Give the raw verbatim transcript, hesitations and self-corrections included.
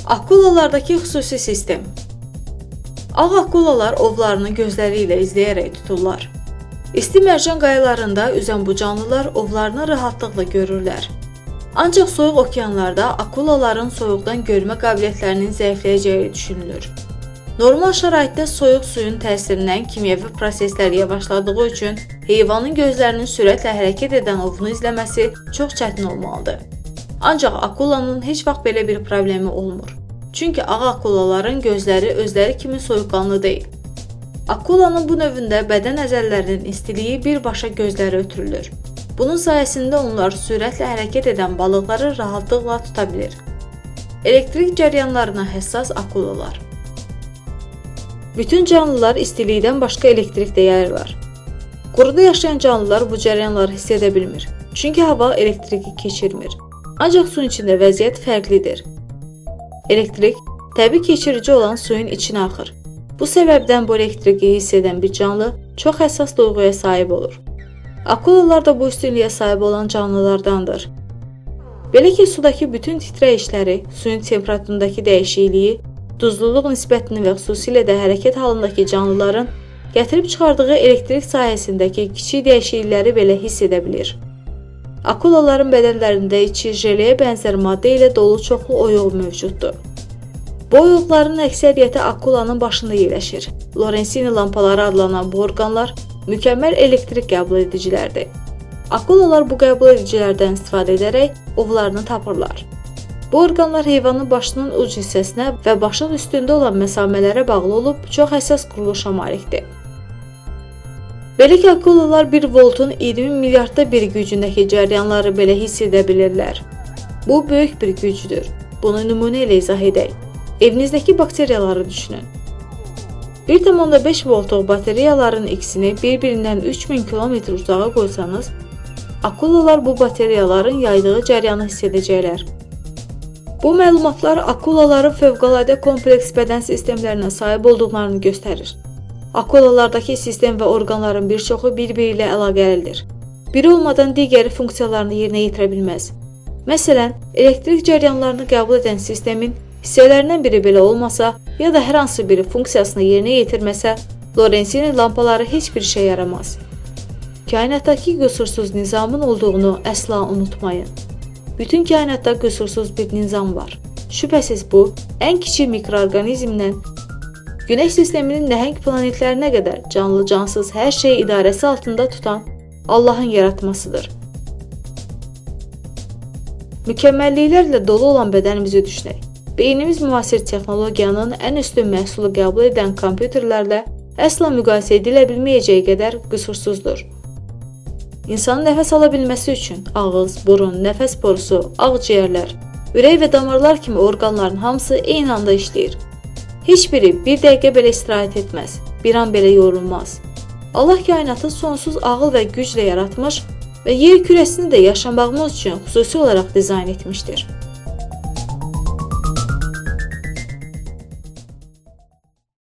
Akulalardakı xüsusi sistem. Ağ akulalar ovlarını gözləri ilə izləyərək tuturlar. İsti mərcan qayalarında üzən bu canlılar ovlarını rahatlıqla görürlər. Ancaq soyuq okeanlarda akulaların soyuqdan görmə qabiliyyətlərinin zəifləyəcəyi düşünülür. Normal şəraitdə soyuq suyun təsirindən kimyəvi proseslər yavaşladığı üçün heyvanın gözlərinin sürətlə hərəkət edən ovunu izləməsi çox çətin olmalıdır. Ancaq akulanın heç vaxt belə bir problemi olmur. Çünki ağ akulaların gözləri özləri kimi soyuqqanlı deyil. Akulanın bu növündə bədən əzələlərinin istiliyi birbaşa gözləri ötürülür. Bunun sayəsində onlar sürətlə hərəkət edən balıqları rahatlıqla tuta bilir. Elektrik cəryanlarına həssas akulalar. Bütün canlılar istilikdən başqa elektrik də yayırlar. Quruda yaşayan canlılar bu cəryanları hiss edə bilmir. Çünki hava elektriki keçirmir. Ancaq suyun içində vəziyyət fərqlidir. Elektrik təbii keçirici olan suyun içinə axır. Bu səbəbdən bu elektriki hiss edən bir canlı çox həssas duyğuya sahib olur. Akulalar da bu üstünlüyə sahib olan canlılardandır. Belə ki, sudakı bütün titrəyişləri, suyun temperaturundakı dəyişikliyi, duzluluq nisbətini və xüsusilə də hərəkət halındakı canlıların gətirib çıxardığı elektrik sahəsindəki kiçik dəyişiklikləri belə hiss edə bilir. Akulaların bədənlərində içi jeleyə bənzər maddə ilə dolu çoxlu oyuq mövcuddur. Bu oyuqların əksəriyyəti akulanın başında yerləşir. Lorenzini lampaları adlanan bu orqanlar mükəmməl elektrik qəbul edicilərdir. Akulalar bu qəbul edicilərdən istifadə edərək ovlarını tapırlar. Bu orqanlar heyvanın başının uc hissəsinə və başın üstündə olan məsamələrə bağlı olub çox həssas quruluşa malikdir. Belə ki, akulalar bir voltun iyirmi milyardda bir gücündəki cəryanları belə hiss edə bilirlər. Bu böyük bir gücdür. Bunu nümunə ilə izah edək. Evinizdəki bakteriyaları düşünün. bir tam beş voltluq batareyaların ikisini bir-birindən üç min kilometr uzağa qoysanız, akulalar bu batareyaların yaydığı cəryanı hiss edəcəklər. Bu məlumatlar akulaların fövqəladə kompleks bədən sistemlərinə sahib olduqlarını göstərir. Akulalardakı sistem və orqanların bir çoxu bir-biri ilə əlaqəlidir. Biri olmadan digəri funksiyalarını yerinə yetirə bilməz. Məsələn, elektrik cəryanlarını qəbul edən sistemin hissələrindən biri belə olmasa, ya da hər hansı biri funksiyasını yerinə yetirməsə, Lorenzini lampaları heç bir işə yaramaz. Kainatdakı qüsursuz nizamın olduğunu əsla unutmayın. Bütün kainatda qüsursuz bir nizam var. Şübhəsiz bu, ən kiçik mikroorqanizmdən Günəş sisteminin nəhəng planetlərinə qədər canlı-cansız hər şeyi idarəsi altında tutan Allahın yaratmasıdır. Mükəmməlliklərlə dolu olan bədənimizi düşünək. Beynimiz müasir texnologiyanın ən üstün məhsulu qəbul edən kompüterlərlə əsla müqayisə edilə bilməyəcəyi qədər qüsursuzdur. İnsanın nəfəs ala bilməsi üçün ağız, burun, nəfəs borusu, ağciyərlər, ürək və damarlar kimi orqanların hamısı eyni anda işləyir. Heç biri bir dəqiqə belə istirahət etməz, bir an belə yorulmaz. Allah kainatı sonsuz ağıl və güclə yaratmış və yer kürəsini də yaşamağımız üçün xüsusi olaraq dizayn etmişdir.